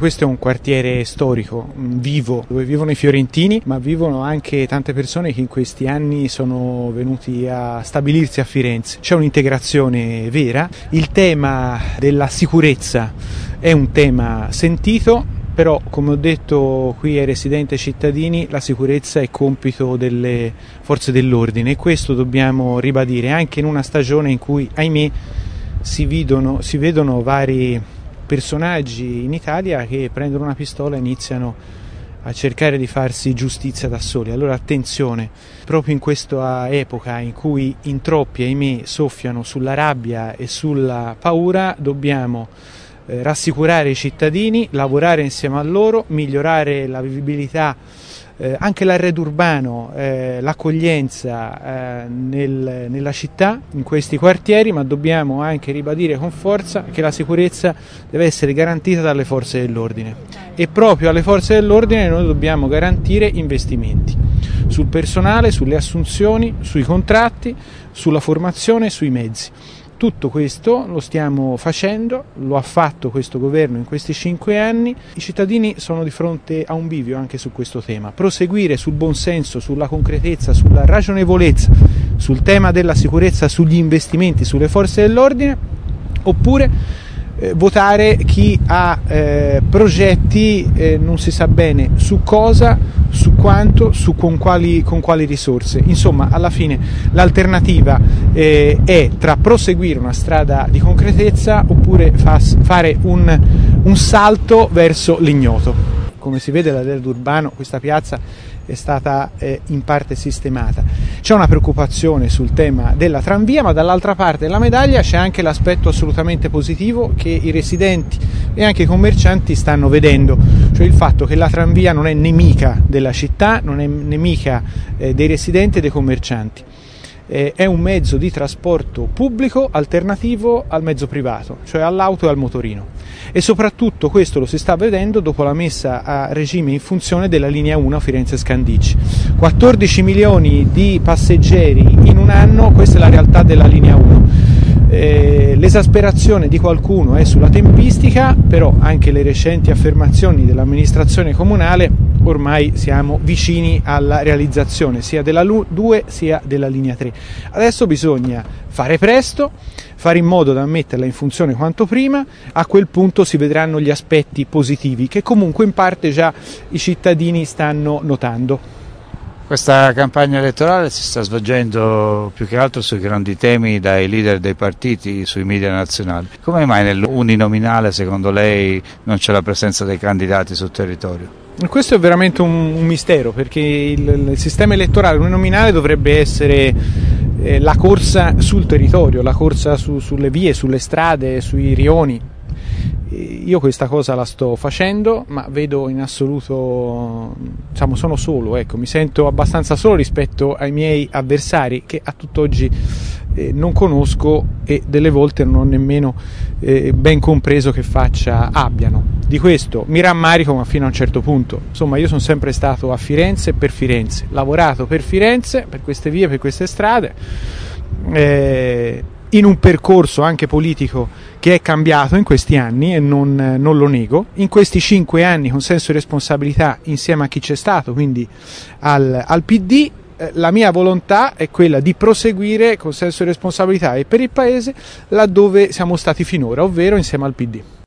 Questo è un quartiere storico, vivo, dove vivono i fiorentini, ma vivono anche tante persone che in questi anni sono venuti a stabilirsi a Firenze. C'è un'integrazione vera. Il tema della sicurezza è un tema sentito, però come ho detto qui ai residenti e cittadini, la sicurezza è compito delle forze dell'ordine e questo dobbiamo ribadire anche in una stagione in cui, ahimè, si vedono vari personaggi in Italia che prendono una pistola e iniziano a cercare di farsi giustizia da soli. Allora attenzione, proprio in questa epoca in cui in troppi, ahimè, soffiano sulla rabbia e sulla paura, dobbiamo rassicurare i cittadini, lavorare insieme a loro, migliorare la vivibilità, anche l'arredo urbano, l'accoglienza nella città, in questi quartieri, ma dobbiamo anche ribadire con forza che la sicurezza deve essere garantita dalle forze dell'ordine e proprio alle forze dell'ordine noi dobbiamo garantire investimenti sul personale, sulle assunzioni, sui contratti, sulla formazione e sui mezzi. Tutto questo lo stiamo facendo, lo ha fatto questo governo in questi 5 anni. I cittadini sono di fronte a un bivio anche su questo tema. Proseguire sul buonsenso, sulla concretezza, sulla ragionevolezza, sul tema della sicurezza, sugli investimenti, sulle forze dell'ordine, oppure votare chi ha progetti non si sa bene su cosa, su quanto, con quali risorse. Insomma, alla fine l'alternativa è tra proseguire una strada di concretezza oppure fare un salto verso l'ignoto. Come si vede dall'arredo urbano, questa piazza è stata in parte sistemata. C'è una preoccupazione sul tema della tranvia, ma dall'altra parte della medaglia c'è anche l'aspetto assolutamente positivo che i residenti e anche i commercianti stanno vedendo, cioè il fatto che la tranvia non è nemica della città, non è nemica dei residenti e dei commercianti. È un mezzo di trasporto pubblico alternativo al mezzo privato, cioè all'auto e al motorino. E soprattutto questo lo si sta vedendo dopo la messa a regime in funzione della linea 1 Firenze-Scandicci. 14 milioni di passeggeri in un anno, questa è la realtà della linea 1. L'esasperazione di qualcuno è sulla tempistica, però anche le recenti affermazioni dell'amministrazione comunale ormai siamo vicini alla realizzazione sia della 2 sia della linea 3. Adesso bisogna fare presto, fare in modo da metterla in funzione quanto prima, a quel punto si vedranno gli aspetti positivi che comunque in parte già i cittadini stanno notando. Questa campagna elettorale si sta svolgendo più che altro sui grandi temi dai leader dei partiti, sui media nazionali. Come mai nell'uninominale secondo lei non c'è la presenza dei candidati sul territorio? Questo è veramente un mistero, perché il sistema elettorale uninominale dovrebbe essere la corsa sul territorio, la corsa sulle vie, sulle strade, sui rioni. Io questa cosa la sto facendo, ma vedo in assoluto, sono solo, mi sento abbastanza solo rispetto ai miei avversari che a tutt'oggi non conosco e delle volte non ho nemmeno ben compreso che faccia abbiano. Di questo mi rammarico, ma fino a un certo punto. Insomma, io sono sempre stato a Firenze e per Firenze, lavorato per Firenze, per queste vie, per queste strade, in un percorso anche politico che è cambiato in questi anni e non lo nego. In questi 5 anni con senso di responsabilità insieme a chi c'è stato, quindi al PD, la mia volontà è quella di proseguire con senso di responsabilità e per il Paese laddove siamo stati finora, ovvero insieme al PD.